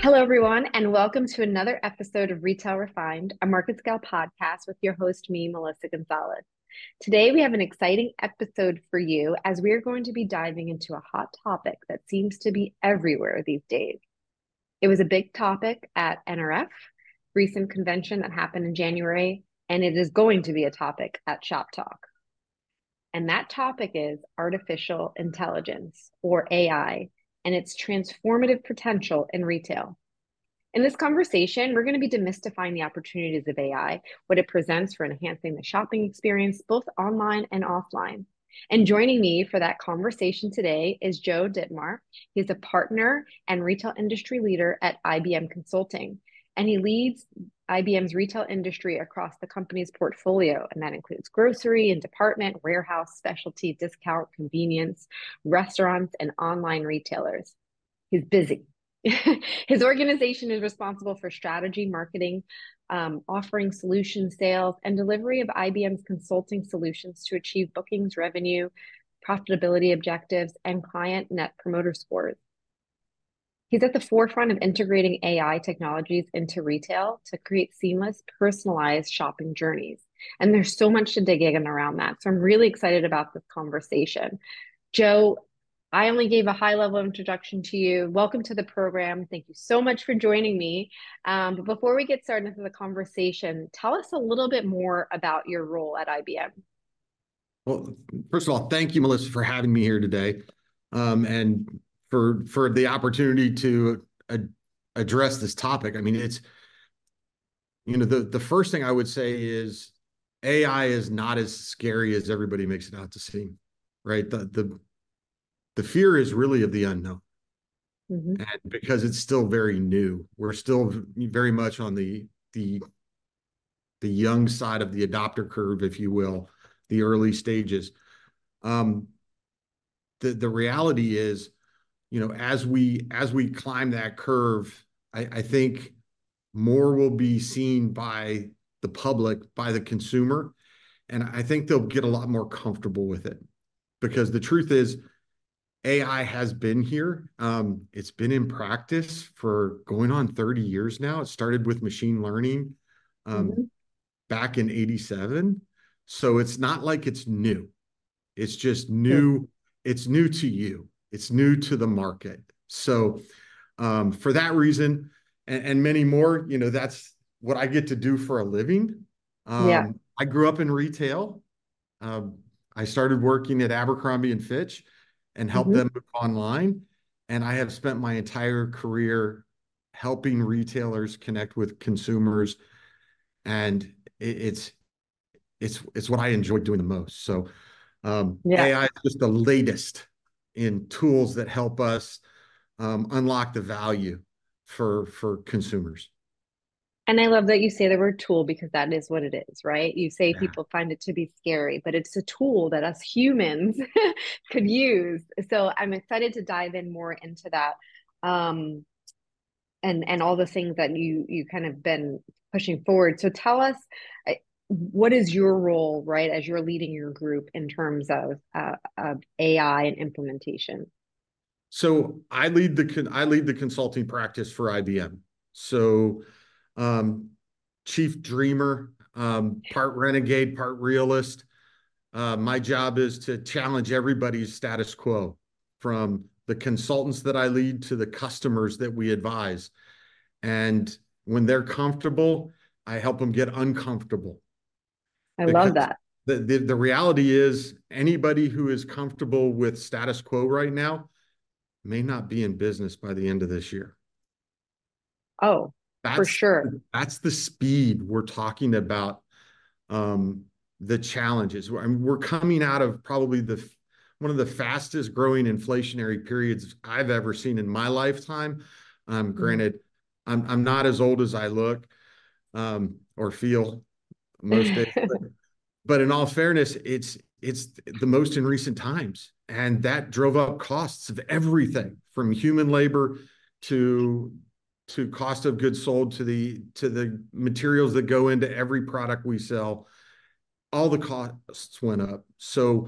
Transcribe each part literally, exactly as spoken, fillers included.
Hello, everyone, and welcome to another episode of Retail Refined, a market scale podcast with your host, me, Melissa Gonzalez. Today, we have an exciting episode for you as we are going to be diving into a hot topic that seems to be everywhere these days. It was a big topic at N R F, recent convention that happened in January, and it is going to be a topic at Shop Talk. And that topic is artificial intelligence, or A I, and its transformative potential in retail. In this conversation, we're going to be demystifying the opportunities of A I, what it presents for enhancing the shopping experience, both online and offline. And joining me for that conversation today is Joe Dittmar. He's a partner and retail industry leader at I B M Consulting, and he leads I B M's retail industry across the company's portfolio, and that includes grocery and department, warehouse, specialty, discount, convenience, restaurants, and online retailers. He's busy. His organization is responsible for strategy, marketing, um, offering solution sales, and delivery of I B M's consulting solutions to achieve bookings, revenue, profitability objectives, and client net promoter scores. He's at the forefront of integrating A I technologies into retail to create seamless, personalized shopping journeys. And there's so much to dig in around that. So I'm really excited about this conversation. Joe, I only gave a high level introduction to you. Welcome to the program. Thank you so much for joining me. Um, but before we get started into the conversation, tell us a little bit more about your role at I B M. Well, first of all, thank you, Melissa, for having me here today, um, and for for the opportunity to ad address this topic. I mean, it's, you know, the the first thing I would say is A I is not as scary as everybody makes it out to seem, right? The the the fear is really of the unknown. Mm-hmm. And because it's still very new, we're still very much on the the the young side of the adopter curve, if you will, the early stages. Um, the the reality is, you know, as we as we climb that curve, I, I think more will be seen by the public, by the consumer, and I think they'll get a lot more comfortable with it. Because the truth is, A I has been here. Um, it's been in practice for going on thirty years now. It started with machine learning um, mm-hmm. back in eighty-seven. So it's not like it's new. It's just new. Mm-hmm. It's new to you. It's new to the market. So um, for that reason, and, and many more, you know, that's what I get to do for a living. Um, yeah. I grew up in retail. Um, I started working at Abercrombie and Fitch and help mm-hmm. them move online. And I have spent my entire career helping retailers connect with consumers. And it, it's, it's, it's what I enjoy doing the most. So um, yeah. A I is just the latest in tools that help us um, unlock the value for, for consumers. And I love that you say the word tool, because that is what it is, right? You say yeah. people find it to be scary, but it's a tool that us humans could use. So I'm excited to dive in more into that, um, and and all the things that you you kind of been pushing forward. So tell us, what is your role, right, as you're leading your group in terms of uh, of A I and implementation? So I lead the I lead the consulting practice for I B M. So um, chief dreamer, um, part renegade, part realist. Uh, my job is to challenge everybody's status quo, from the consultants that I lead to the customers that we advise. And when they're comfortable, I help them get uncomfortable. I because love that. The, the, the reality is, anybody who is comfortable with status quo right now may not be in business by the end of this year. Oh, That's, for sure. That's the speed we're talking about, um, the challenges. I mean, we're coming out of probably the one of the fastest growing inflationary periods I've ever seen in my lifetime. Um, granted, mm-hmm. I'm, I'm not as old as I look um, or feel most days. But, but in all fairness, it's it's the most in recent times. And that drove up costs of everything, from human labor to to cost of goods sold, to the to the materials that go into every product we sell. All the costs went up. So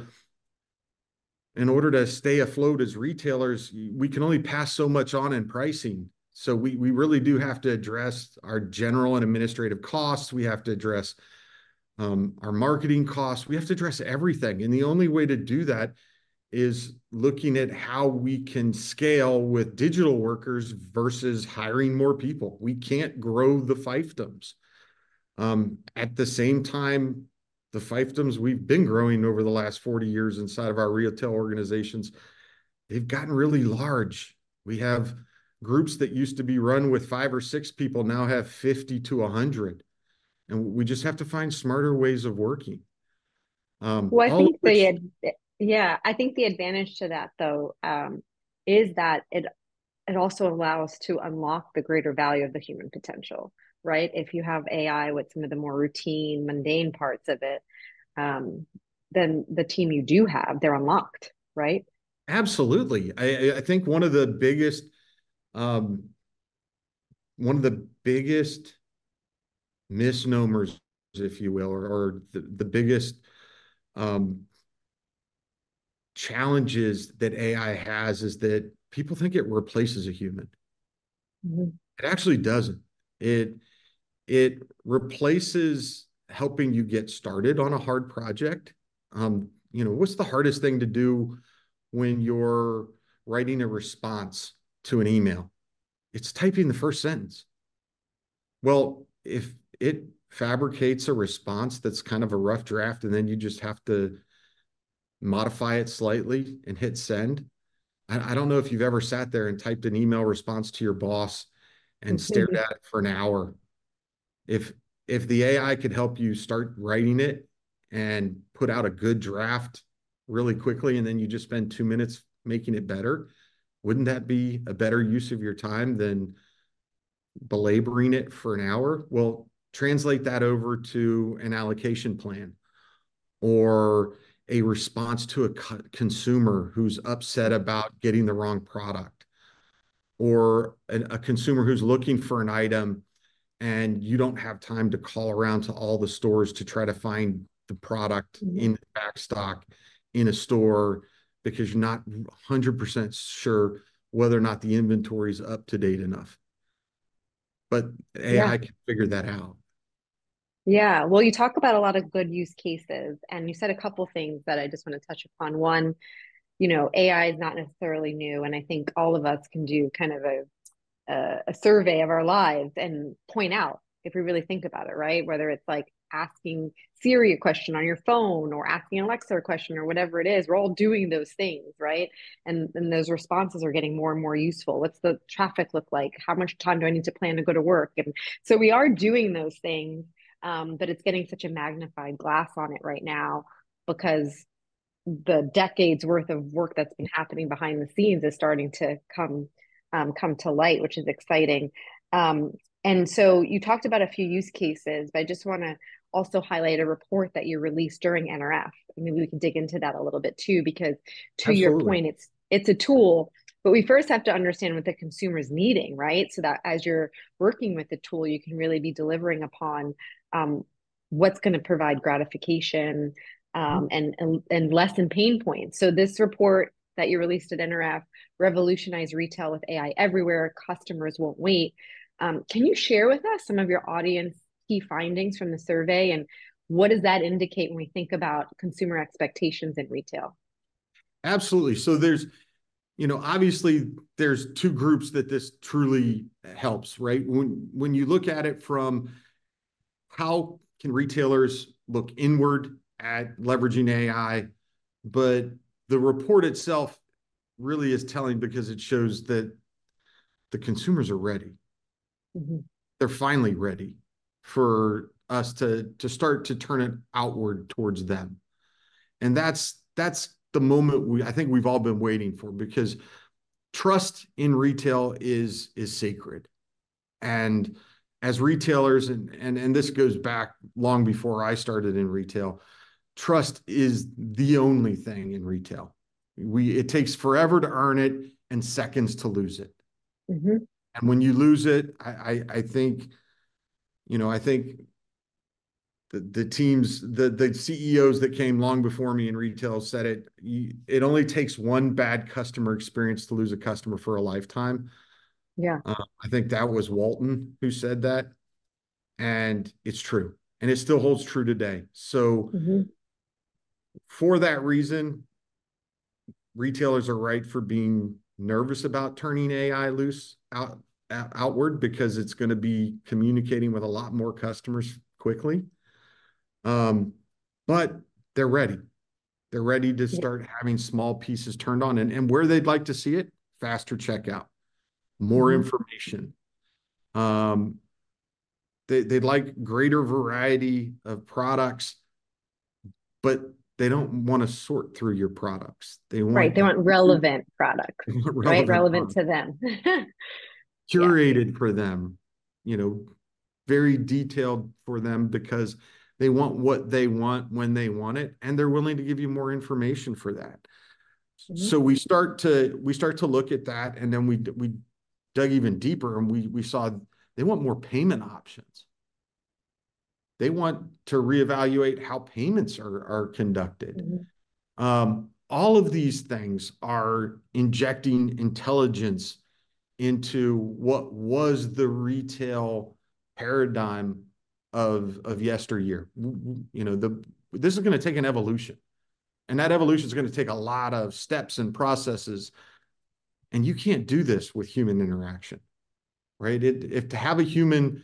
in order to stay afloat as retailers, we can only pass so much on in pricing. So we we really do have to address our general and administrative costs. We have to address um, our marketing costs. We have to address everything. And the only way to do that is looking at how we can scale with digital workers versus hiring more people. We can't grow the fiefdoms. Um, at the same time, the fiefdoms we've been growing over the last forty years inside of our retail organizations, they've gotten really large. We have groups that used to be run with five or six people now have fifty to one hundred. And we just have to find smarter ways of working. Um, Well, I all of think the which, ad- yeah, I think the advantage to that though um, is that it it also allows to unlock the greater value of the human potential, right? If you have A I with some of the more routine, mundane parts of it, um, then the team you do have, they're unlocked, right? absolutely. I, I think one of the biggest, um, one of the biggest misnomers, if you will, or, or the, the biggest um, challenges that A I has is that people think it replaces a human. Mhm. It actually doesn't. It it replaces helping you get started on a hard project. Um, you know, what's the hardest thing to do when you're writing a response to an email? It's typing the first sentence. Well, if it fabricates a response that's kind of a rough draft, and then you just have to modify it slightly and hit send. I, I don't know if you've ever sat there and typed an email response to your boss and stared at it for an hour. If if the A I could help you start writing it and put out a good draft really quickly, and then you just spend two minutes making it better, wouldn't that be a better use of your time than belaboring it for an hour? Well, translate that over to an allocation plan or a response to a co- consumer who's upset about getting the wrong product or a, a consumer who's looking for an item and you don't have time to call around to all the stores to try to find the product Mhm. in back stock in a store because you're not one hundred percent sure whether or not the inventory is up to date enough. But A I Yeah. can figure that out. Yeah. Well, you talk about a lot of good use cases, and you said a couple things that I just want to touch upon. One, you know, A I is not necessarily new, and I think all of us can do kind of a a, a survey of our lives and point out if we really think about it, right? Whether it's like asking Siri a question on your phone or asking Alexa a question or whatever it is, we're all doing those things, right? And and those responses are getting more and more useful. What's the traffic look like? How much time do I need to plan to go to work? And so we are doing those things, um, but it's getting such a magnified glass on it right now because the decades worth of work that's been happening behind the scenes is starting to come um, come to light, which is exciting. Um, and so you talked about a few use cases, but I just want to also highlight a report that you released during N R F. Maybe we can dig into that a little bit too, because to your Absolutely. point, it's it's a tool, but we first have to understand what the consumer is needing, right? So that as you're working with the tool, you can really be delivering upon um, what's going to provide gratification um, and, and and lessen pain points. So this report that you released at N R F, Revolutionize Retail with A I Everywhere, Customers Won't Wait. Um, can you share with us some of your audience key findings from the survey and what does that indicate when we think about consumer expectations in retail? Absolutely. So there's, you know, obviously there's two groups that this truly helps, right? When when you look at it from how can retailers look inward at leveraging A I, but the report itself really is telling because it shows that the consumers are ready. Mhm. They're finally ready for us to to start to turn it outward towards them. And that's that's the moment we I think we've all been waiting for because trust in retail is is sacred. And as retailers, and and and this goes back long before I started in retail, trust is the only thing in retail. We it takes forever to earn it and seconds to lose it. Mhm. And when you lose it, I I, I think, you know, I think the, the teams, the the C E Os that came long before me in retail said it, it only takes one bad customer experience to lose a customer for a lifetime. Yeah. Uh, I think that was Walton who said that, and it's true, and it still holds true today. So Hmm. for that reason, retailers are right for being nervous about turning A I loose out, out outward because it's going to be communicating with a lot more customers quickly. Um, but they're ready. They're ready to Yeah. start having small pieces turned on, and, and where they'd like to see it, faster checkout, more Hmm. information. Um, they, they'd like greater variety of products, but they don't want to sort through your products. They Right. want They want relevant products, right? relevant Relevant products to them. Yeah. curated for them, you know, very detailed for them because they want what they want when they want it, and they're willing to give you more information for that. Hmm. So we start to we start to look at that, and then we we dug even deeper, and we we saw they want more payment options. They want to reevaluate how payments are are conducted. Hmm. Um, all of these things are injecting intelligence into what was the retail paradigm of of yesteryear. You know, the this is going to take an evolution, and that evolution is going to take a lot of steps and processes, and you can't do this with human interaction, right? It, if to have a human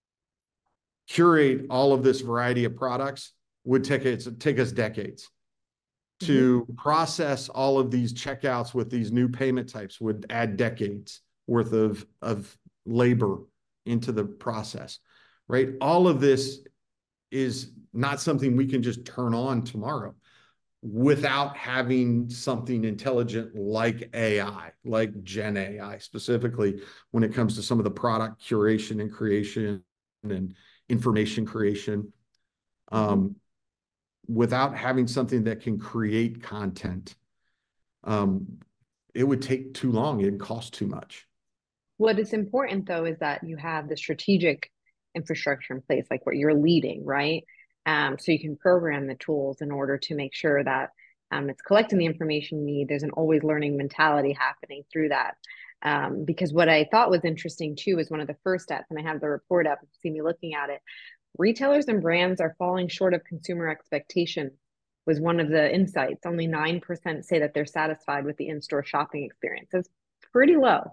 curate all of this variety of products would take it take us decades. Hmm. To process all of these checkouts with these new payment types would add decades worth of, of labor into the process, right? All of this is not something we can just turn on tomorrow without having something intelligent like A I, like Gen A I, specifically when it comes to some of the product curation and creation and information creation. Hmm. Um, without having something that can create content, um, it would take too long. It'd cost too much. What is important though is that you have the strategic infrastructure in place, like what you're leading, right? Um, so you can program the tools in order to make sure that um, it's collecting the information you need. There's an always learning mentality happening through that. Um, because what I thought was interesting too is one of the first steps, and I have the report up if you see me looking at it. Retailers and brands are falling short of consumer expectations was one of the insights. Only nine percent say that they're satisfied with the in-store shopping experience. It's pretty low.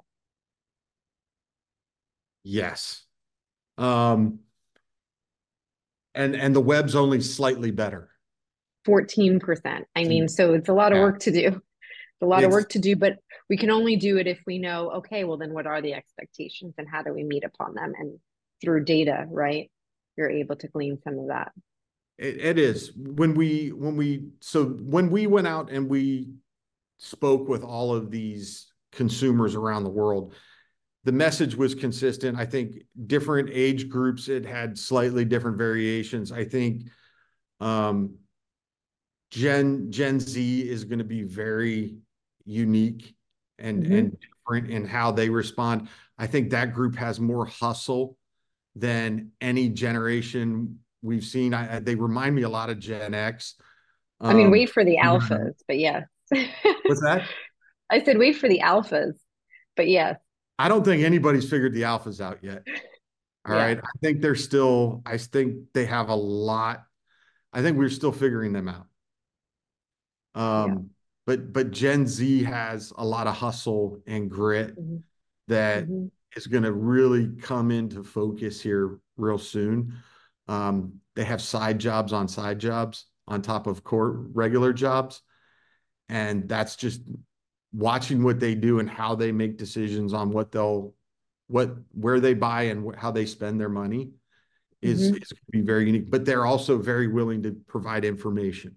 Yes. Um, and and the web's only slightly better. fourteen percent. I mean, so it's a lot of Yeah. work to do. It's a lot of It's work to do, but we can only do it if we know, okay, well, then what are the expectations and how do we meet upon them? And through data, right? You're able to glean some of that. it, it is when we when we so when we went out and we spoke with all of these consumers around the world, the message was consistent. I think different age groups, it had slightly different variations. I think um, Gen Gen Z is going to be very unique and Hmm. and different in how they respond. I think that group has more hustle than any generation we've seen. I, I they remind me a lot of Gen X. I mean, Um, wait for the alphas, but yes. what's that? I said, wait for the alphas, but yes, I don't think anybody's figured the alphas out yet. All yeah, right. I think they're still, I think they have a lot. I think we're still figuring them out. yeah. Um, but but Gen Z has a lot of hustle and grit Hmm. that Hmm. is going to really come into focus here real soon. Um, they have side jobs on side jobs on top of core regular jobs, and that's just watching what they do and how they make decisions on what they'll what where they buy and how they spend their money is Hmm. is going to be very unique. But they're also very willing to provide information.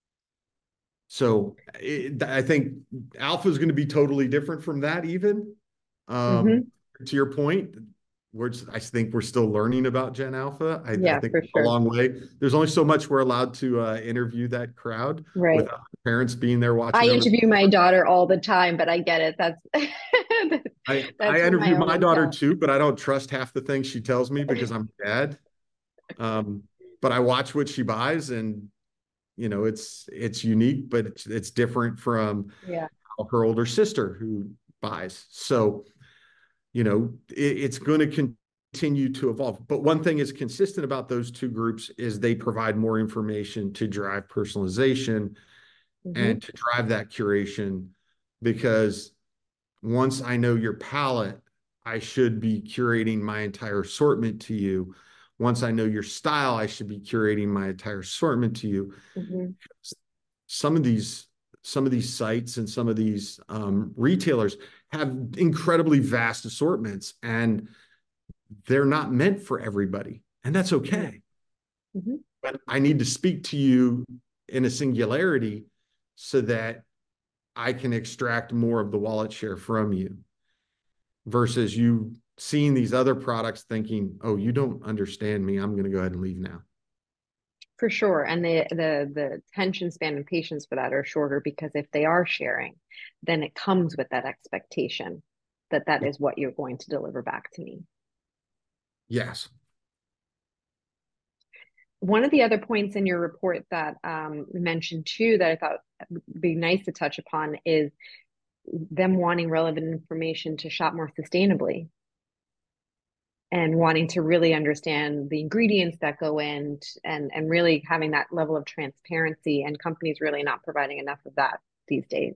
So it, I think alpha is going to be totally different from that even. Um, Hmm. to your point, we're just, I think we're still learning about Gen Alpha. I, I Yeah, think for a sure. long way. There's only so much we're allowed to uh, interview that crowd Right. without parents being there I watching over. interview my daughter all the time, but I get it. That's I that's I for my interview own my daughter account. too, but I don't trust half the things she tells me because I'm dad. Um, but I watch what she buys, and you know, it's it's unique, but it's it's different from Yeah. her older sister who buys. So, you know, it, it's going to continue to evolve. But one thing is consistent about those two groups is they provide more information to drive personalization Mm-hmm. and to drive that curation, because once I know your palate, I should be curating my entire assortment to you. Once I know your style, I should be curating my entire assortment to you. Mm-hmm. Some of these some of these sites and some of these um, retailers have incredibly vast assortments, and they're not meant for everybody, and that's okay. Mm-hmm. But I need to speak to you in a singularity so that I can extract more of the wallet share from you, versus you seeing these other products thinking, oh, you don't understand me, I'm going to go ahead and leave now. For sure. And the the the attention span and patience for that are shorter, because if they are sharing, then it comes with that expectation that that is what you're going to deliver back to me. Yes. One of the other points in your report that um, mentioned too that I thought would be nice to touch upon is them wanting relevant information to shop more sustainably and wanting to really understand the ingredients that go in, and and really having that level of transparency, and companies really not providing enough of that these days.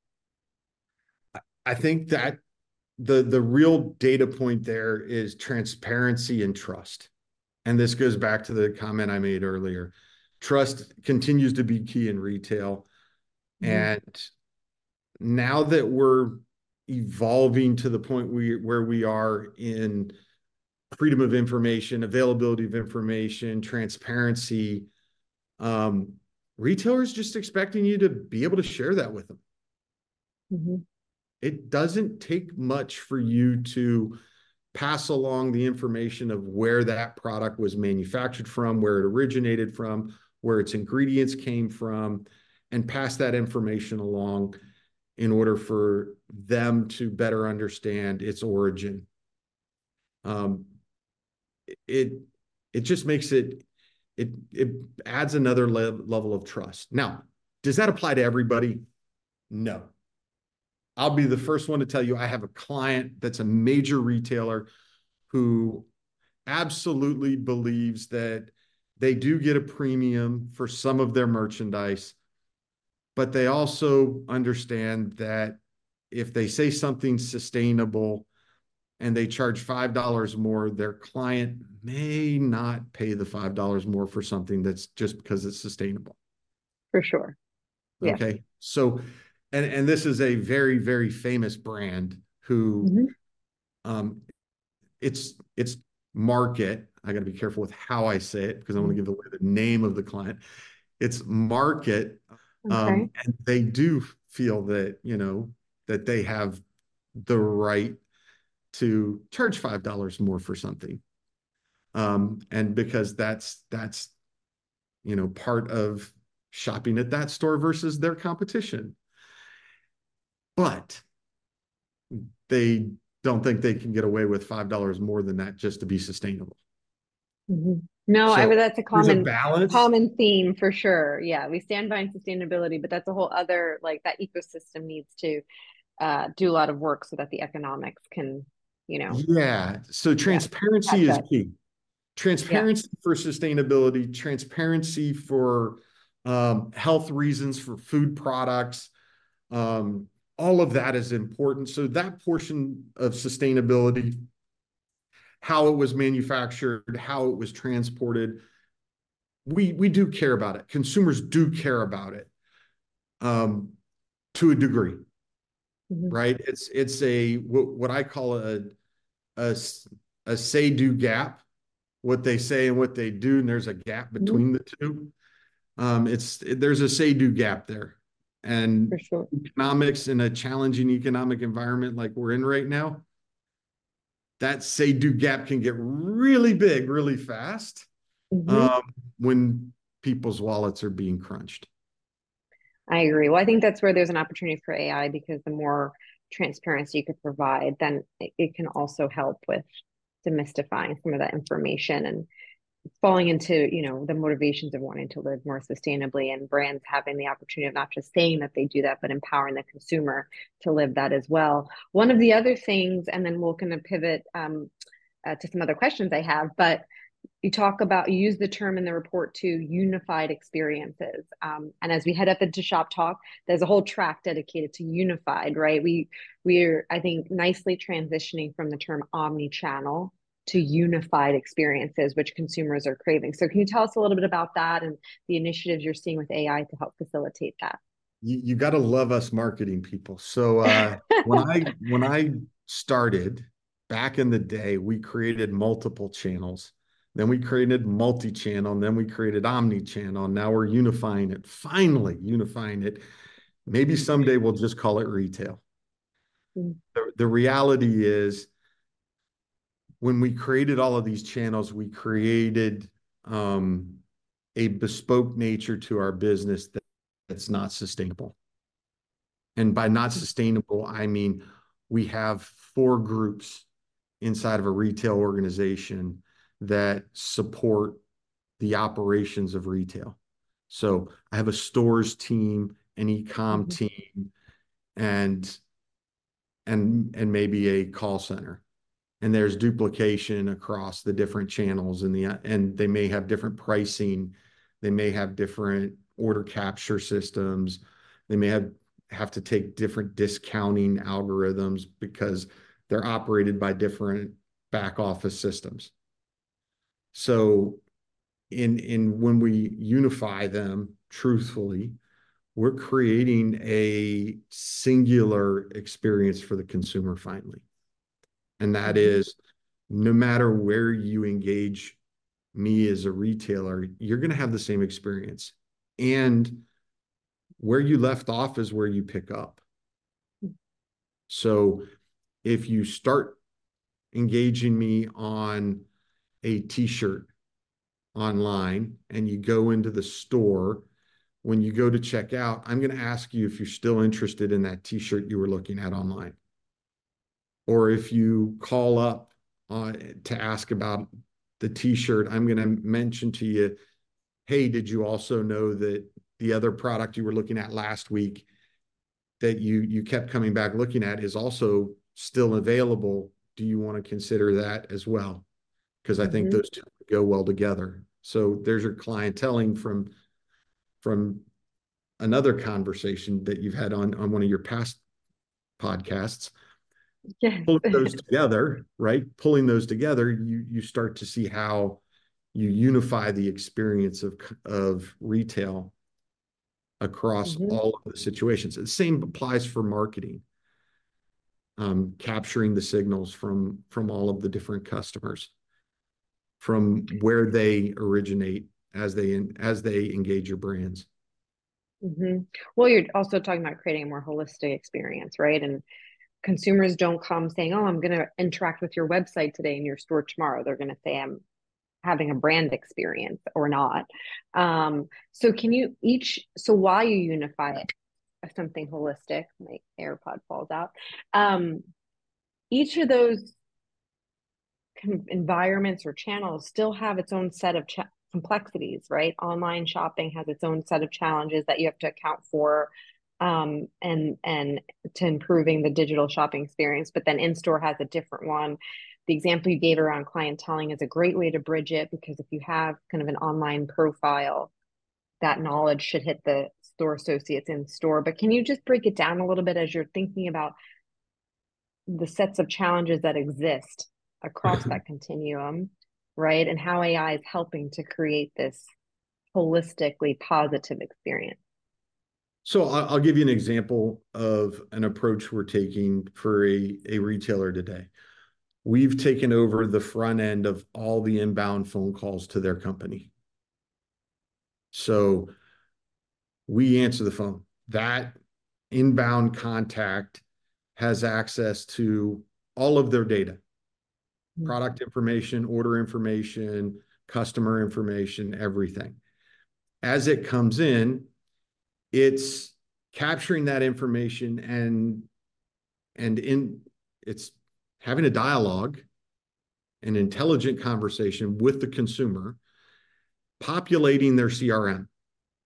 I think that the the real data point there is transparency and trust. And this goes back to the comment I made earlier. Trust continues to be key in retail. Mm-hmm. And now that we're evolving to the point we, where we are in freedom of information, availability of information, transparency, um, retailers just expecting you to be able to share that with them. Mm-hmm. It doesn't take much for you to pass along the information of where that product was manufactured from, where it originated from, where its ingredients came from, and pass that information along in order for them to better understand its origin. Um, it it just makes it it it adds another le level of trust. Now, does that apply to everybody? No. I'll be the first one to tell you I have a client that's a major retailer who absolutely believes that they do get a premium for some of their merchandise, but they also understand that if they say something's sustainable and they charge five dollars more, their client may not pay the five dollars more for something that's just because it's sustainable. For sure. Yes. Okay. So, and, and this is a very, very famous brand who, Mm-hmm. um, it's, it's Market. I got to be careful with how I say it because I want to give away the name of the client. It's Market. Okay. Um, and they do feel that, you know, that they have the right to charge five dollars more for something. Um, and because that's, that's, you know, part of shopping at that store versus their competition. But they don't think they can get away with five dollars more than that just to be sustainable. Mm-hmm. No, I So mean that's a there's a common balance. common theme for sure. Yeah, we stand by sustainability, but that's a whole other, like, that ecosystem needs to uh, do a lot of work so that the economics can, you know, Yeah. So yeah, transparency catch is up. key. Yeah. Transparency for sustainability, transparency for um, health reasons, for food products. Um, all of that is important. So that portion of sustainability, how it was manufactured, how it was transported, we we do care about it. Consumers do care about it, um, to a degree, Mm-hmm. right? It's it's a what, what I call a a, a say do gap, what they say and what they do, and there's a gap Mm-hmm. between the two. Um, it's there's a say do gap there, For and sure. economics in a challenging economic environment like we're in right now, that say do gap can get really big really fast, Mm-hmm. um, when people's wallets are being crunched. I agree. Well, I think that's where there's an opportunity for A I, because the more transparency you could provide, then it, it can also help with demystifying some of that information and falling into, you know, the motivations of wanting to live more sustainably, and brands having the opportunity of not just saying that they do that, but empowering the consumer to live that as well. One of the other things, and then we'll kind of pivot um, uh, to some other questions I have, but you talk about, you use the term in the report to unified experiences. Um, and as we head up into Shop Talk, there's a whole track dedicated to unified, right? We we're, I think, nicely transitioning from the term omni-channel to unified experiences, which consumers are craving. So can you tell us a little bit about that and the initiatives you're seeing with A I to help facilitate that? You, you got to love us marketing people. So uh, when I when I started back in the day, we created multiple channels. Then we created multi-channel, and then we created omni-channel. Now we're unifying it, finally unifying it. Maybe someday we'll just call it retail. Mm-hmm. The, the reality is, when we created all of these channels, we created um, a bespoke nature to our business that, that's not sustainable. And by not sustainable, I mean we have four groups inside of a retail organization that support the operations of retail. So I have a stores team, an e-com Mm-hmm. team, and and and maybe a call center. And there's duplication across the different channels, and the and they may have different pricing, they may have different order capture systems, they may have have to take different discounting algorithms because they're operated by different back office systems. So in in when we unify them truthfully, we're creating a singular experience for the consumer finally. And that Mm-hmm. is, no matter where you engage me as a retailer, you're going to have the same experience. And where you left off is where you pick up. So if you start engaging me on a t-shirt online and you go into the store, when you go to check out, I'm going to ask you if you're still interested in that t-shirt you were looking at online. Or if you call up uh, to ask about the t-shirt, I'm going to mention to you, hey, did you also know that the other product you were looking at last week that you you kept coming back looking at is also still available? Do you want to consider that as well? Because I think Mm-hmm. those two go well together. So there's your clienteling from from another conversation that you've had on on one of your past podcasts. Yes. Pulling those together, right? Pulling those together, you you start to see how you unify the experience of of retail across Mm-hmm. all of the situations. The same applies for marketing, um, capturing the signals from from all of the different customers, from where they originate as they as they engage your brands. Mm-hmm. Well, you're also talking about creating a more holistic experience, right? And consumers don't come saying, "Oh, I'm going to interact with your website today and your store tomorrow." They're going to say, "I'm having a brand experience or not." Um, so can you each, so while you unify it as something holistic, my AirPod falls out. Um, each of those environments or channels still have its own set of cha- complexities, right? Online shopping has its own set of challenges that you have to account for, um, and and to improving the digital shopping experience. But then in store has a different one. The example you gave around clienteling is a great way to bridge it, because if you have kind of an online profile, that knowledge should hit the store associates in store. But can you just break it down a little bit as you're thinking about the sets of challenges that exist across that continuum, right? And how A I is helping to create this holistically positive experience. So I'll give you an example of an approach we're taking for a, a retailer today. We've taken over the front end of all the inbound phone calls to their company. So we answer the phone. That inbound contact has access to all of their data, product information, order information, customer information, everything. As it comes in, it's capturing that information and and in it's having a dialogue, an intelligent conversation with the consumer populating their C R M.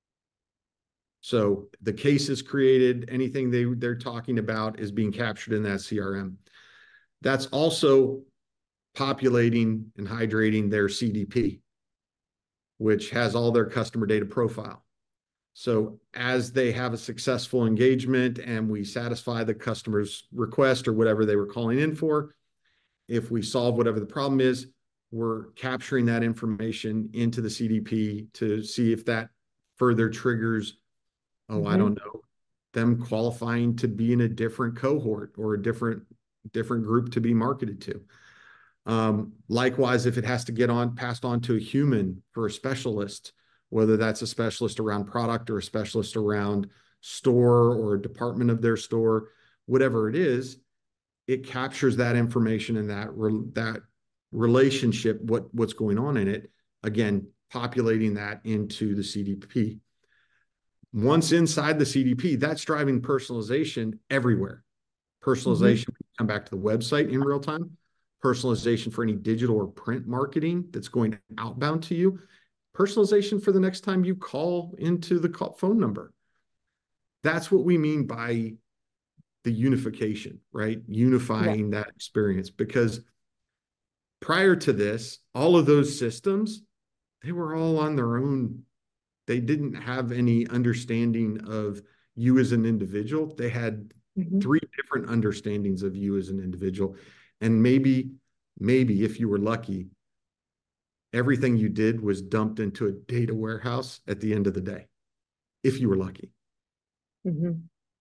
So the case is created, anything they, they're talking about is being captured in that C R M. That's also populating and hydrating their C D P, which has all their customer data profile. So as they have a successful engagement and we satisfy the customer's request or whatever they were calling in for, if we solve whatever the problem is, we're capturing that information into the C D P to see if that further triggers, oh, I Mm-hmm. don't know, them qualifying to be in a different cohort or a different different group to be marketed to. Um, likewise, if it has to get on passed on to a human for a specialist, whether that's a specialist around product or a specialist around store or a department of their store, whatever it is, it captures that information and that re that relationship, what what's going on in it, again, populating that into the C D P. Once inside the C D P, that's driving personalization everywhere. Personalization, Mm-hmm. come back to the website in real time, personalization for any digital or print marketing that's going outbound to you, personalization for the next time you call into the call phone number. That's what we mean by the unification, right? Yeah. Unifying that experience. Because prior to this, all of those systems, they were all on their own. They didn't have any understanding of you as an individual. They had Mm-hmm. three different understandings of you as an individual. And maybe, maybe if you were lucky, everything you did was dumped into a data warehouse at the end of the day, if you were lucky. Mm-hmm.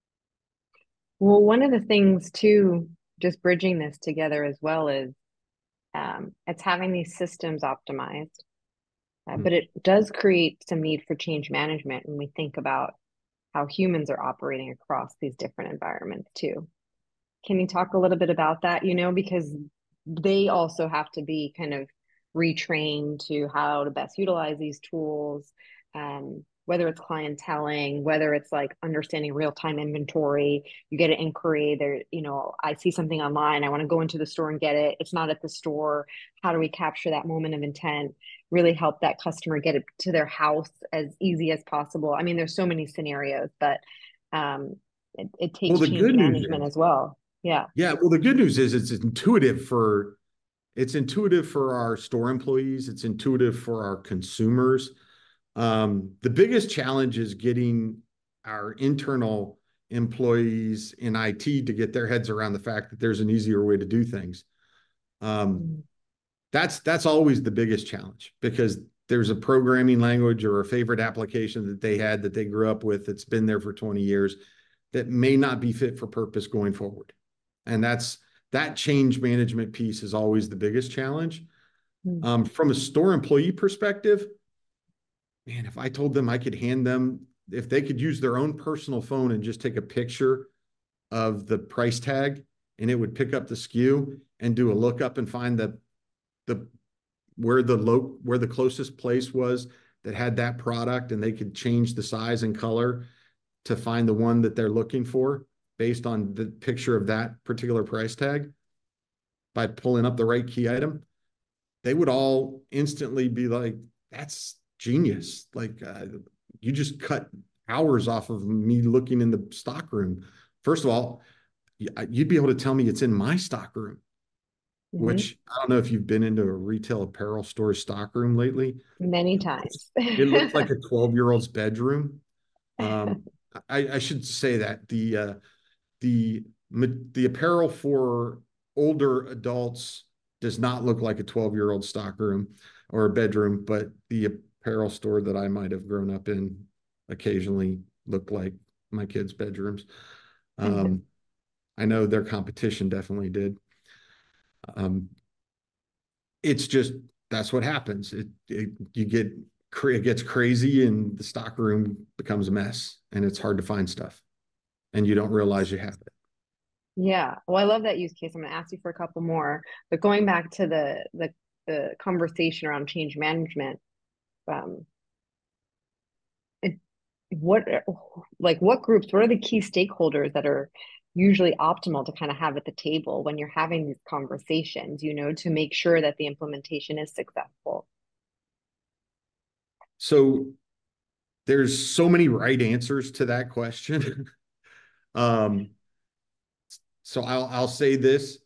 Well, one of the things too, just bridging this together as well is um, it's having these systems optimized, uh, but it does create some need for change management when we think about how humans are operating across these different environments too. Can you talk a little bit about that? You know, because they also have to be kind of retrained to how to best utilize these tools, um, whether it's clienteling, whether it's like understanding real-time inventory. You get an inquiry there, you know, I see something online, I want to go into the store and get it. It's not at the store. How do we capture that moment of intent? Really help that customer get it to their house as easy as possible. I mean, there's so many scenarios, but um, it, it Well, takes the change good news management is, as well. Yeah. yeah, well, the good news is it's intuitive for it's intuitive for our store employees. It's intuitive for our consumers. Um, the biggest challenge is getting our internal employees in I T to get their heads around the fact that there's an easier way to do things. Um, Mm. that's that's always the biggest challenge because there's a programming language or a favorite application that they had that they grew up with that's been there for twenty years that may not be fit for purpose going forward. And that's that change management piece is always the biggest challenge. Mm. Um, from a store employee perspective, man, if I told them I could hand them, if they could use their own personal phone and just take a picture of the price tag and it would pick up the S K U and do a lookup and find the the where the low where the closest place was that had that product and they could change the size and color to find the one that they're looking for based on the picture of that particular price tag by pulling up the right key item, they would all instantly be like, that's genius. Like uh, you just cut hours off of me looking in the stock room. First of all, you'd be able to tell me it's in my stock room, Mm-hmm. which I don't know if you've been into a retail apparel store stock room lately. Many It looks, times. it looks like a twelve year old's bedroom. Um, I, I should say that the uh, the the apparel for older adults does not look like a twelve year old stock room or a bedroom, but the apparel store that I might have grown up in occasionally looked like my kids' bedrooms. Um, I know their competition definitely did. Um, it's just that's what happens. It, it you get it gets crazy and the stock room becomes a mess and it's hard to find stuff and you don't realize you have it. Yeah. Well, I love that use case. I'm going to ask you for a couple more, but going back to the the the conversation around change management, um, it, what like what groups, what are the key stakeholders that are usually optimal to kind of have at the table when you're having these conversations, you know, to make sure that the implementation is successful? So there's so many right answers to that question. um, so I'll I'll say this: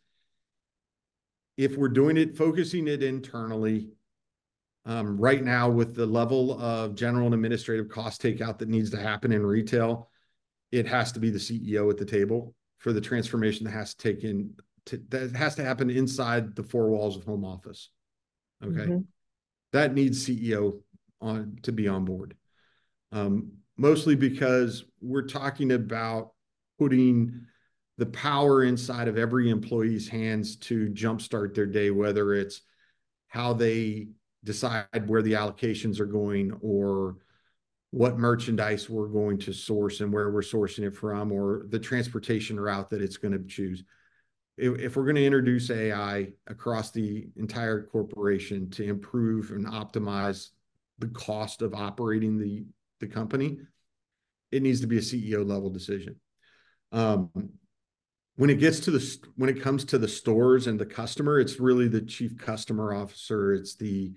if we're doing it, focusing it internally, um, right now with the level of general and administrative cost takeout that needs to happen in retail, it has to be the C E O at the table for the transformation that has to take in to, that has to happen inside the four walls of home office. Okay, Mm-hmm. that needs C E O on to be on board. Um, mostly because we're talking about putting the power inside of every employee's hands to jumpstart their day, whether it's how they decide where the allocations are going or what merchandise we're going to source and where we're sourcing it from, or the transportation route that it's going to choose. If, if we're going to introduce A I across the entire corporation to improve and optimize the cost of operating the, the company, it needs to be a C E O level decision. Um, when it gets to the when it comes to the stores and the customer, it's really the chief customer officer. It's the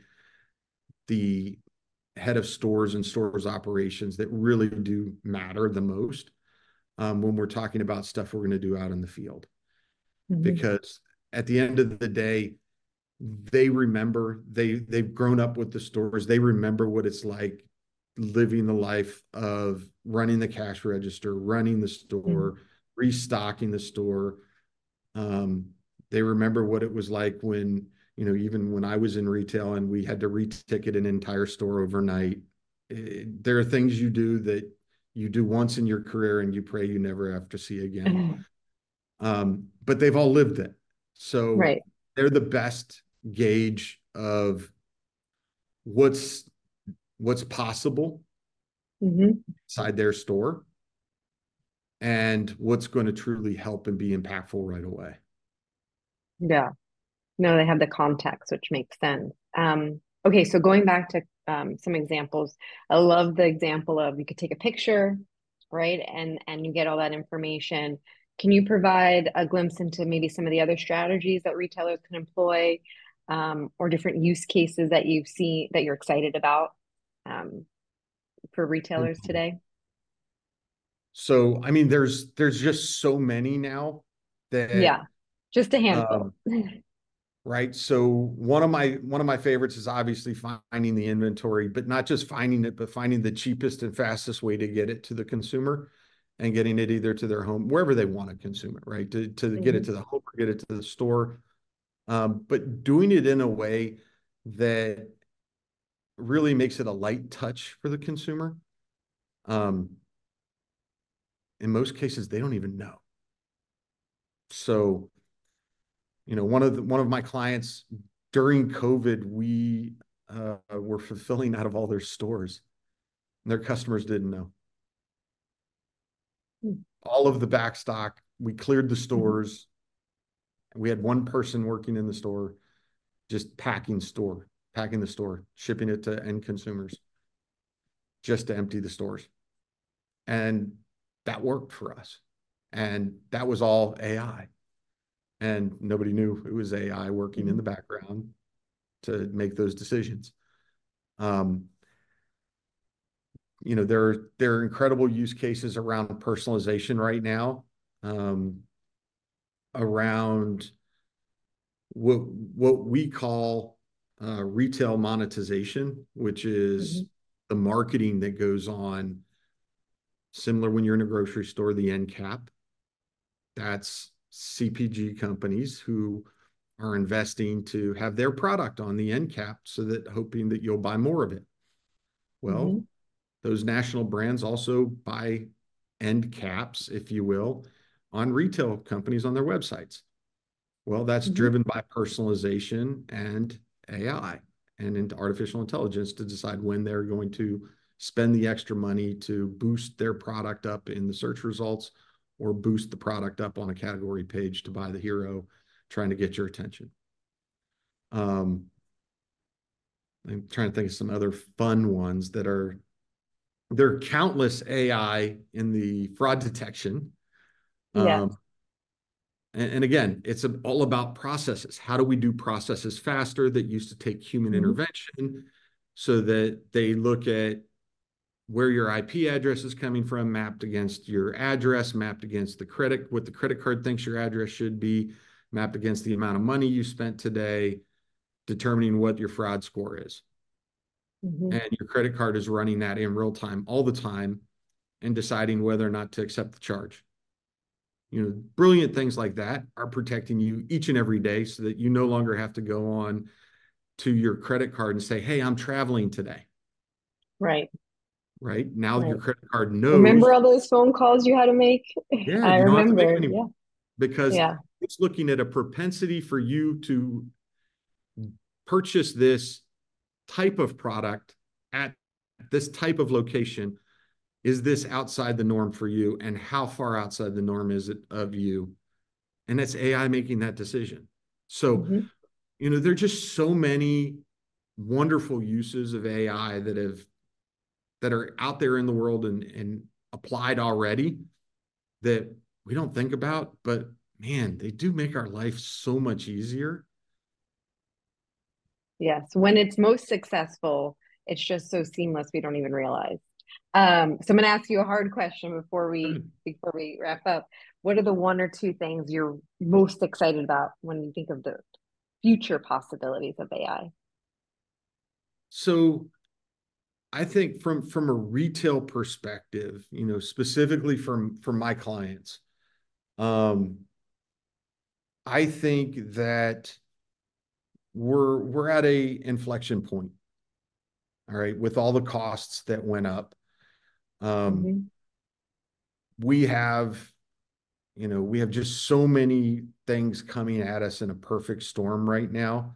the head of stores and stores operations that really do matter the most um, when we're talking about stuff we're going to do out in the field. Mm-hmm. Because at the end of the day, they remember they they've grown up with the stores. They remember what it's like living the life of running the cash register, running the store, restocking the store. Um, they remember what it was like when, you know, even when I was in retail and we had to reticket an entire store overnight. It, there are things you do that you do once in your career and you pray you never have to see again. Mm-hmm. Um, but they've all lived it. So Right. they're the best gauge of what's what's possible Mm-hmm. inside their store and what's going to truly help and be impactful right away. Yeah. No, they have the context, which makes sense. Um, okay, so going back to um, some examples, I love the example of you could take a picture, right? And and you get all that information. Can you provide a glimpse into maybe some of the other strategies that retailers can employ, um, or different use cases that you've seen that you're excited about um, for retailers today? So, I mean, there's there's just so many now that Yeah, just a handful. um, right. So one of my one of my favorites is obviously finding the inventory, but not just finding it, but finding the cheapest and fastest way to get it to the consumer and getting it either to their home, wherever they want to consume it, right? To to get it Hmm. to the home or get it to the store. Um, but doing it in a way that really makes it a light touch for the consumer. Um, in most cases, they don't even know. So, you know, one of the, one of my clients during COVID, we uh, were fulfilling out of all their stores, and their customers didn't know. All of the back stock, we cleared the stores. We had one person working in the store, just packing store, packing the store, shipping it to end consumers, just to empty the stores. And that worked for us. And that was all A I. And nobody knew it was A I working in Hmm. the background to make those decisions. Um, you know, there, there are incredible use cases around personalization right now, um, around what what we call uh, retail monetization, which is Hmm. the marketing that goes on, similar when you're in a grocery store, the end cap. That's C P G companies who are investing to have their product on the end cap so that hoping that you'll buy more of it. Well, Hmm. those national brands also buy end caps, if you will, on retail companies on their websites. Well, that's Hmm. driven by personalization and A I and into artificial intelligence to decide when they're going to spend the extra money to boost their product up in the search results or boost the product up on a category page to buy the hero, trying to get your attention. Um, I'm trying to think of some other fun ones that are there are countless A I in the fraud detection. Yes. Um, and, and again, it's a, all about processes. How do we do processes faster that used to take human Hmm. intervention? so that they look at where your I P address is coming from, mapped against your address, mapped against the credit, what the credit card thinks your address should be, mapped against the amount of money you spent today, determining what your fraud score is. Mm-hmm. And your credit card is running that in real time all the time and deciding whether or not to accept the charge. You know, brilliant things like that are protecting you each and every day so that you no longer have to go on to your credit card and say, hey, I'm traveling today. Right. Right. Now Right. your credit card knows. Remember all those phone calls you had to make? Yeah, I you don't have to make remember. any Yeah. more because Yeah. it's looking at a propensity for you to purchase this type of product at this type of location. Is this outside the norm for you? And how far outside the norm is it of you? And that's A I making that decision. So, Mm-hmm. you know, there are just so many wonderful uses of A I that have that are out there in the world and, and applied already that we don't think about, but man, they do make our life so much easier. Yes. When it's most successful, it's just so seamless we don't even realize. Um, so I'm going to ask you a hard question before we before we wrap up. What are the one or two things you're most excited about when you think of the future possibilities of A I? So I think from from a retail perspective, you know, specifically from from my clients, um, I think that we're we're at a inflection point. All right, with all the costs that went up, um, Mm-hmm. we have, you know, we have just so many things coming at us in a perfect storm right now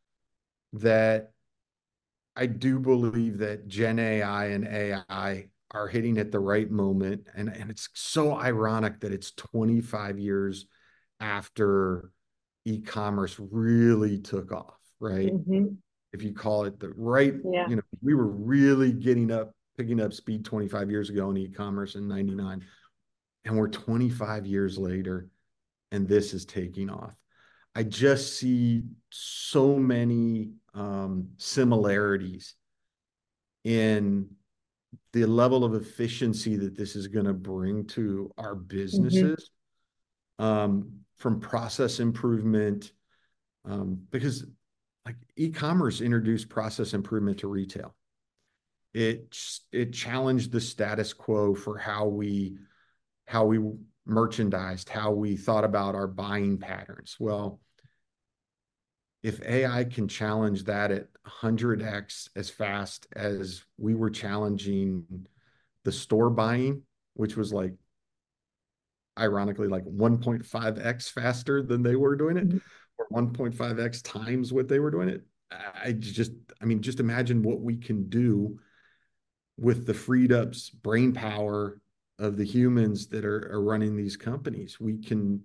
that I do believe that Gen A I and A I are hitting at the right moment. And, and it's so ironic that it's twenty-five years after e-commerce really took off, right? Mm-hmm. If you call it the right, Yeah. you know, we were really getting up, picking up speed twenty-five years ago in e-commerce in ninety-nine. And we're twenty-five years later, and this is taking off. I just see so many um, similarities in the level of efficiency that this is going to bring to our Mm-hmm. businesses, um, from process improvement, um, because like e-commerce introduced process improvement to retail. It it challenged the status quo for how we how we merchandised, how we thought about our buying patterns. Well, if A I can challenge that at one hundred x as fast as we were challenging the store buying, which was like ironically like one point five x faster than they were doing it, Mm-hmm. or one point five x times what they were doing it. I just, I mean, just imagine what we can do with the freed up brain power of the humans that are, are running these companies. We can,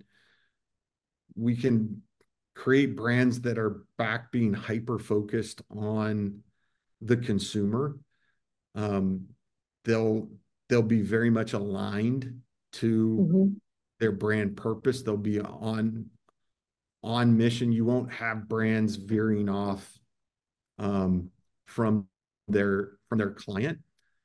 we can create brands that are back being hyper focused on the consumer. Um, they'll they'll be very much aligned to Mm-hmm. their brand purpose. They'll be on on mission. You won't have brands veering off um, from their from their client,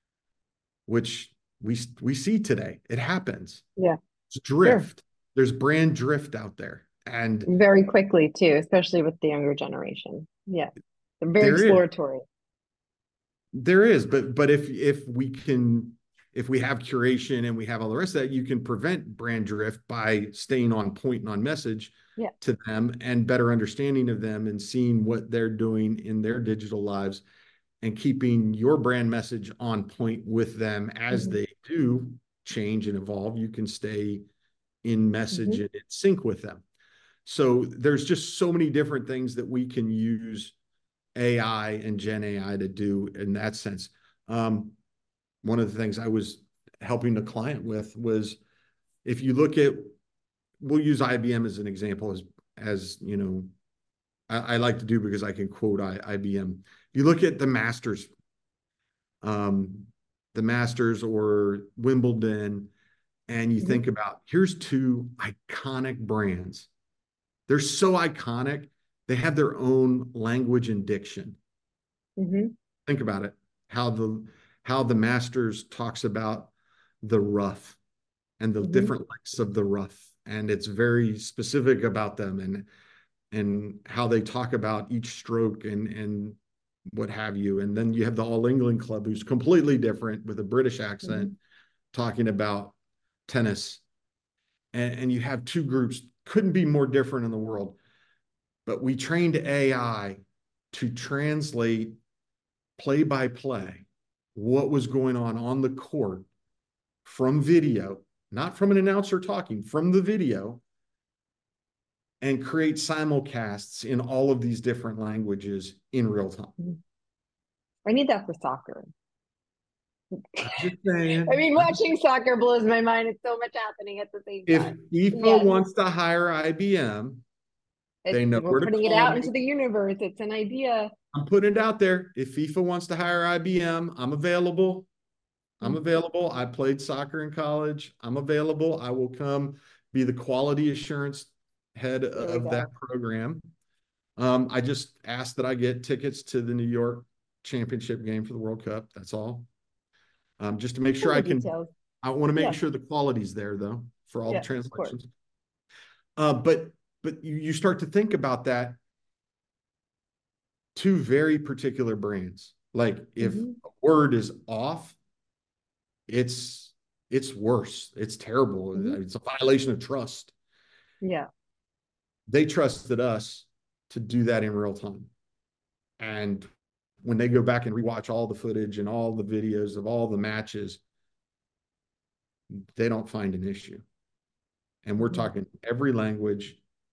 which we we see today. It happens. Yeah. It's Sure. drift. There's brand drift out there, and Very quickly too, especially with the younger generation. Yeah. They're very there is exploratory. there is, but but if if we can if we have curation and we have all the rest of that, you can prevent brand drift by staying on point and on message Yeah. to them and better understanding of them and seeing what they're doing in their digital lives and keeping your brand message on point with them as Mm-hmm. they do change and evolve. You can stay in Mm-hmm. message and in sync with them. So there's just so many different things that we can use A I and Gen A I to do in that sense. Um, one of the things I was helping the client with was if you look at, we'll use I B M as an example, as as you know, I, I like to do because I can quote I, IBM. If you look at the Masters, um, the Masters or Wimbledon, and you Mm-hmm. think about here's two iconic brands. They're so iconic, they have their own language and diction. Mm-hmm. Think about it. How the how the Masters talks about the rough and the Mm-hmm. different lengths of the rough, and it's very specific about them and and how they talk about each stroke and and what have you. And then you have the All England Club, who's completely different with a British accent, Mm-hmm. talking about tennis. And, and you have two groups, couldn't be more different in the world. But we trained A I to translate play by play what was going on on the court from video, not from an announcer talking, from the video, and create simulcasts in all of these different languages in real time. I need that for soccer. I'm just I saying, mean, watching soccer blows my mind. It's so much happening at the same if time. FIFA Yes, wants to hire I B M, it's they know we're where to putting it call out me. into the universe. It's an idea. I'm putting it out there. If FIFA wants to hire I B M, I'm available. I'm available. I played soccer in college. I'm available. I will come be the quality assurance head There we of go. that program. Um, I just asked that I get tickets to the New York championship game for the World Cup. That's all. Um, just to make sure All the I can, details. I want to make Yeah, sure the quality's there though for all the yeah, of course. translations. Uh, but but you, you start to think about that, two very particular brands. Like if Mm-hmm. a word is off, it's it's worse. It's terrible. Mm-hmm. It's a violation of trust. Yeah. They trusted us to do that in real time. And when they go back and rewatch all the footage and all the videos of all the matches, they don't find an issue. And we're Mm-hmm. talking every language,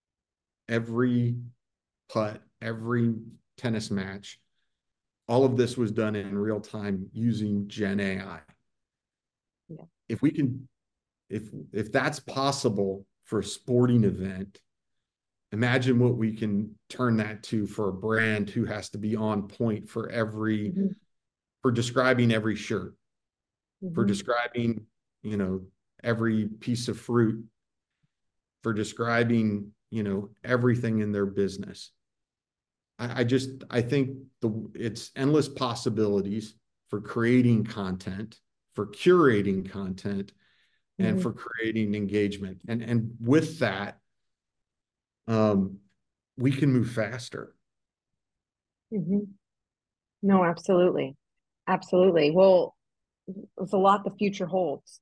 every putt, every tennis match. All of this was done in real time using Gen A I. Yeah. If we can, if if that's possible for a sporting event, imagine what we can turn that to for a brand who has to be on point for every, Mm-hmm. for describing every shirt, for Mm-hmm. describing, you know, every piece of fruit, for describing, you know, everything in their business. I, I just, I think the it's endless possibilities for creating content, for curating content, and Mm-hmm. for creating engagement. And and with that, um, we can move faster. Mm-hmm. No, absolutely. Absolutely. Well, it's a lot the future holds.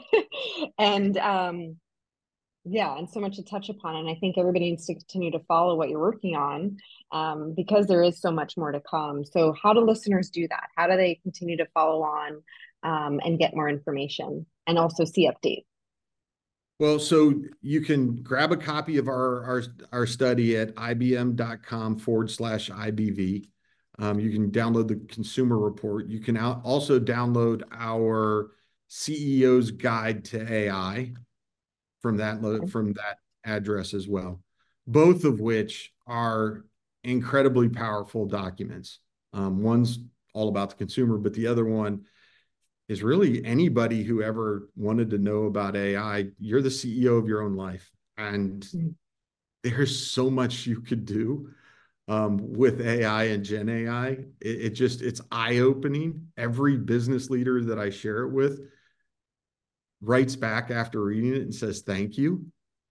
And um, yeah, and so much to touch upon. And I think everybody needs to continue to follow what you're working on, um, because there is so much more to come. So, how do listeners do that? How do they continue to follow on, um, and get more information and also see updates? Well, so you can grab a copy of our our, our study at ibm.com forward slash IBV. Um, you can download the consumer report. You can out, also download our C E O's guide to A I from that from that address as well. Both of which are incredibly powerful documents. Um, one's all about the consumer, but the other one is really anybody who ever wanted to know about A I. You're the C E O of your own life, and Mm. there's so much you could do um, with A I and Gen A I. It, it just it's eye opening. Every business leader that I share it with writes back after reading it and says thank you.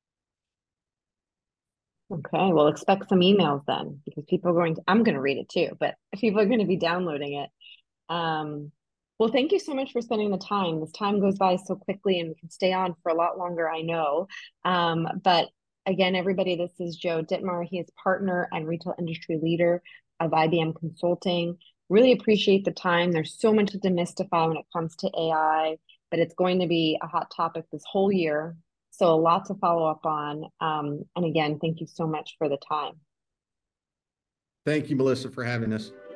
Okay, well, expect some emails then because people are going to, I'm going to read it too, but people are going to be downloading it. Um, well, thank you so much for spending the time. This time goes by so quickly and we can stay on for a lot longer, I know. Um, but again, everybody, this is Joe Dittmar. He is partner and retail industry leader of I B M Consulting. Really appreciate the time. There's so much to demystify when it comes to A I, but it's going to be a hot topic this whole year. So a lot to follow up on. Um, and again, thank you so much for the time. Thank you, Melissa, for having us.